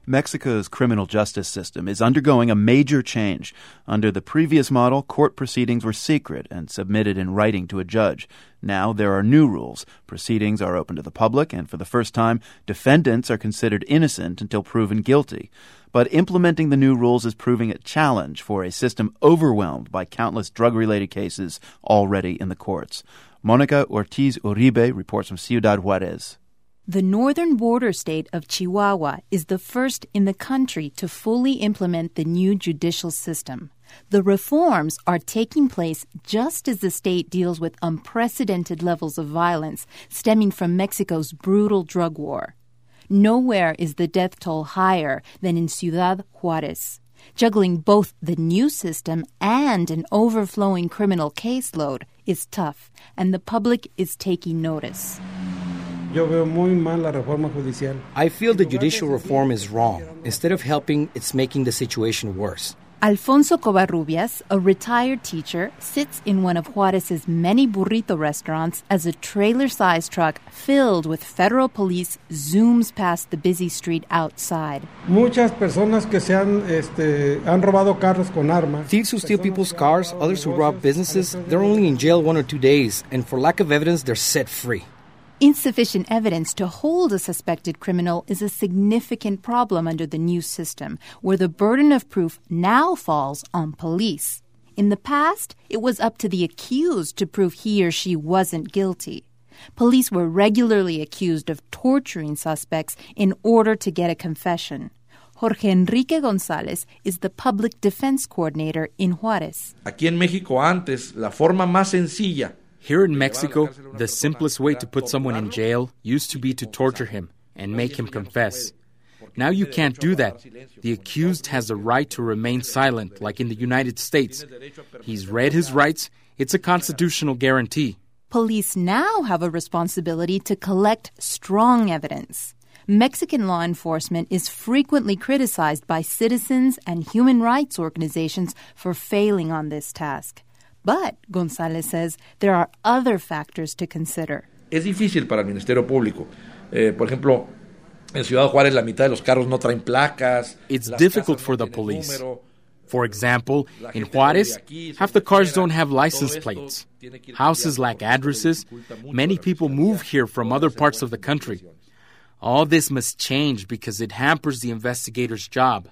Mexico's criminal justice system is undergoing a major change. Under the previous model, court proceedings were secret and submitted in writing to a judge. Now there are new rules. Proceedings are open to the public, and for the first time, defendants are considered innocent until proven guilty. But implementing the new rules is proving a challenge for a system overwhelmed by countless drug-related cases already in the courts. Monica Ortiz Uribe reports from Ciudad Juarez. The northern border state of Chihuahua is the first in the country to fully implement the new judicial system. The reforms are taking place just as the state deals with unprecedented levels of violence stemming from Mexico's brutal drug war. Nowhere is the death toll higher than in Ciudad Juarez. Juggling both the new system and an overflowing criminal caseload is tough, and the public is taking notice. I feel the judicial reform is wrong. Instead of helping, it's making the situation worse. Alfonso Covarrubias, a retired teacher, sits in one of Juarez's many burrito restaurants as a trailer-sized truck filled with federal police zooms past the busy street outside. Thieves who steal people's cars, others who rob businesses, they're only in jail 1 or 2 days, and for lack of evidence, they're set free. Insufficient evidence to hold a suspected criminal is a significant problem under the new system, where the burden of proof now falls on police. In the past, it was up to the accused to prove he or she wasn't guilty. Police were regularly accused of torturing suspects in order to get a confession. Jorge Enrique González is the public defense coordinator in Juárez. Aquí en México antes, la forma más sencilla. Here in Mexico, the simplest way to put someone in jail used to be to torture him and make him confess. Now you can't do that. The accused has the right to remain silent, like in the United States. He's read his rights. It's a constitutional guarantee. Police now have a responsibility to collect strong evidence. Mexican law enforcement is frequently criticized by citizens and human rights organizations for failing on this task. But, González says, there are other factors to consider. Es difícil para el Ministerio Público. Por ejemplo, en Ciudad Juárez la mitad de los carros no traen placas. It's difficult for the police. For example, in Juárez, half the cars don't have license plates. Houses lack addresses. Many people move here from other parts of the country. All this must change because it hampers the investigator's job.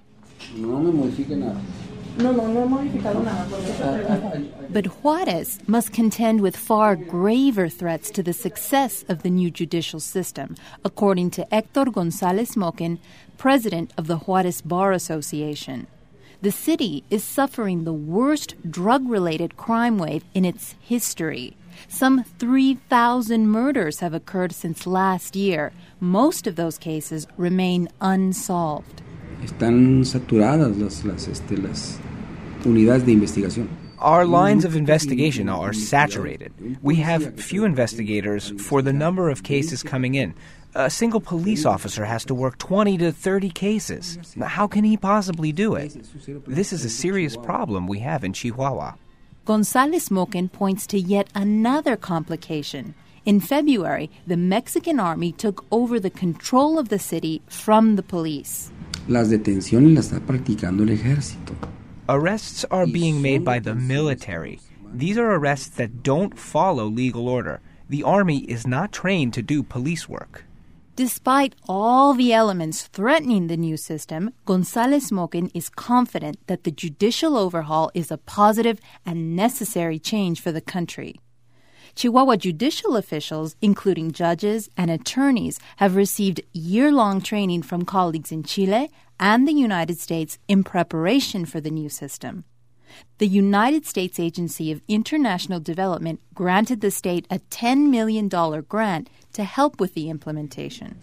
But Juárez must contend with far graver threats to the success of the new judicial system, according to Héctor González Moquen, president of the Juárez Bar Association. The city is suffering the worst drug-related crime wave in its history. Some 3,000 murders have occurred since last year. Most of those cases remain unsolved. Están saturadas las unidades de investigación. Our lines of investigation are saturated. We have few investigators for the number of cases coming in. A single police officer has to work 20 to 30 cases. How can he possibly do it? This is a serious problem we have in Chihuahua. González Moquen points to yet another complication. In February, the Mexican army took over the control of the city from the police. Las detenciones las está practicando el ejército. Arrests are being made by the military. These are arrests that don't follow legal order. The army is not trained to do police work. Despite all the elements threatening the new system, González Moquen is confident that the judicial overhaul is a positive and necessary change for the country. Chihuahua judicial officials, including judges and attorneys, have received year-long training from colleagues in Chile and the United States in preparation for the new system. The United States Agency of International Development granted the state a $10 million grant to help with the implementation.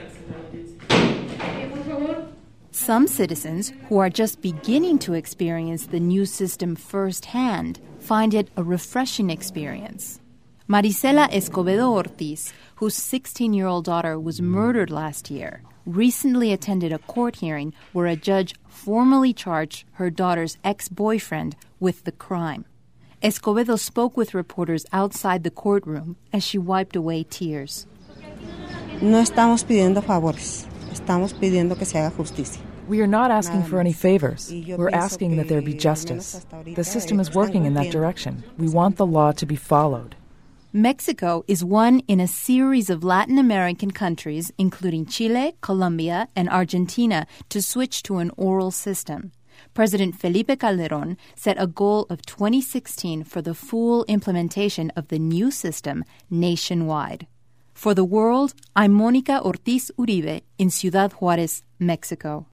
Some citizens who are just beginning to experience the new system firsthand find it a refreshing experience. Marisela Escobedo Ortiz, whose 16-year-old daughter was murdered last year, recently attended a court hearing where a judge formally charged her daughter's ex-boyfriend with the crime. Escobedo spoke with reporters outside the courtroom as she wiped away tears. No estamos pidiendo favores. Estamos pidiendo que se haga justicia. We are not asking for any favors. We're asking that there be justice. The system is working in that direction. We want the law to be followed. Mexico is one in a series of Latin American countries, including Chile, Colombia, and Argentina, to switch to an oral system. President Felipe Calderón set a goal of 2016 for the full implementation of the new system nationwide. For The World, I'm Mónica Ortiz Uribe in Ciudad Juárez, Mexico.